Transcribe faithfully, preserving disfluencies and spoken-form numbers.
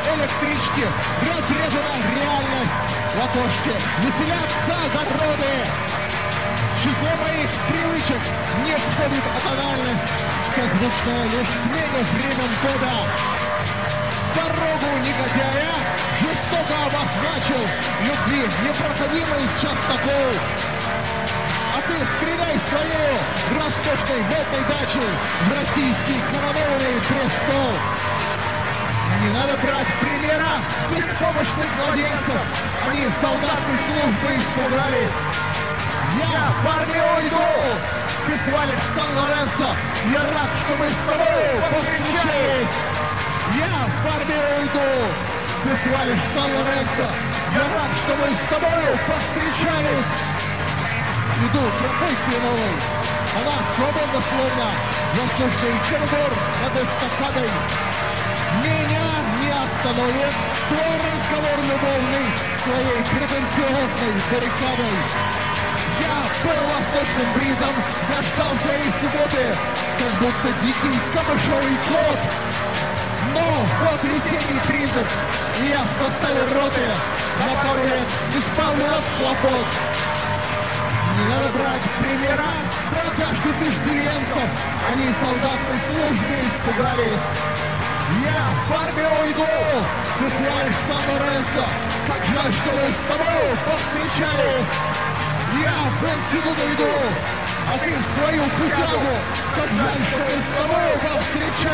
электрички, разрезана реальность. В окошке веселятся огороды. В число моих привычек не входит атональность, созвучная лишь смене времен года. Дорогу негодяя жестоко обозначил любви непроходимый частокол. А ты стреляй своей роскошной водной дачей в российский коронованный престол. Не надо брать примера с беспомощных младенцев. Они солдатской службы испугались. Я в армию уйду, ты свалишь в Сан-Лоренцо. Я рад, что мы с тобой повстречались. Я в армию уйду, ты свалишь в Сан-Лоренцо. Я рад, что мы с тобой повстречались. Иду тропой кленовой, она свободна словно воздушный коридор над эстакадой. Меня не остановит твой разговор любовный своей претенциозной баррикадой. Я был восточным бризом, я ждал своей субботы, как будто дикий камышовый кот. Но вот весенний призыв, и я в составе роты на пару лет избавлен от хлопот. Не надо брать примера про каждых иждивенцев, они солдатской службе испугались. Я в армию уйду, ты свалишь Сан-Лоренцо, как жаль, что мы с тобой повстречались. Я в институт уйду, а ты в свою путягу, как жаль, что мы с тобой повстречались.